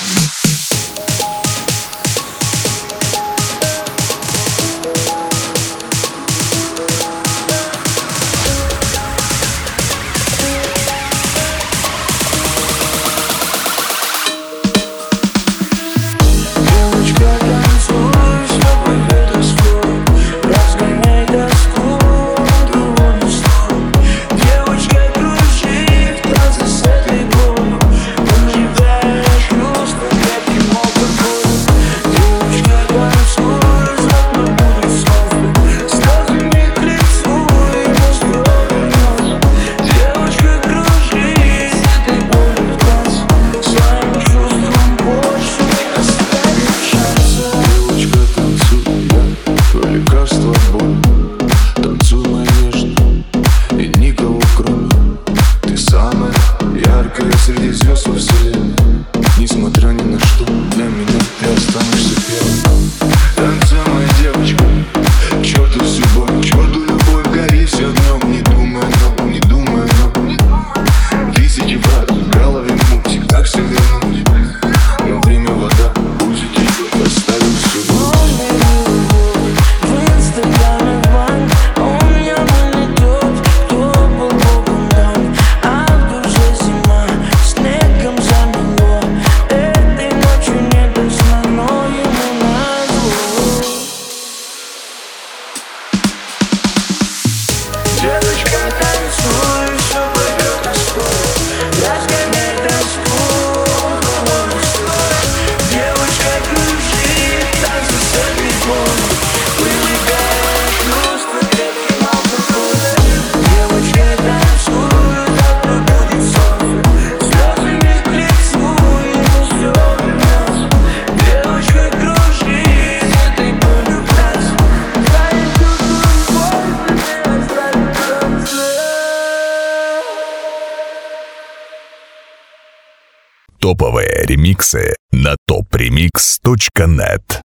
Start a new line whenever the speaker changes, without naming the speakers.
Среди звезд во вселенной, несмотря ни на что, для меня ты останешься первым. Танцуй, моя девочка, к черту всю боль, к черту любовь, гори все днем. Не думай о новом, не думай о новом. Тысячи фраз в голове мультик, так все вернуть. Но время вода, пусть течет, оставил всю боль.
Девочка, танцуй, все пойдет на скоро. Разгоняй тоску, голову стой. Девочка, кружи, танцы с этой болью. Вылегай чувства крепким алкоголем. Девочка, танцуй, завтра будет сон. Слезами к лицу, ему все вернется. Девочка, кружи, с этой болью в раз. Знаю, чувствую боль, ты оставишь.
Топовые ремиксы на topremix.net.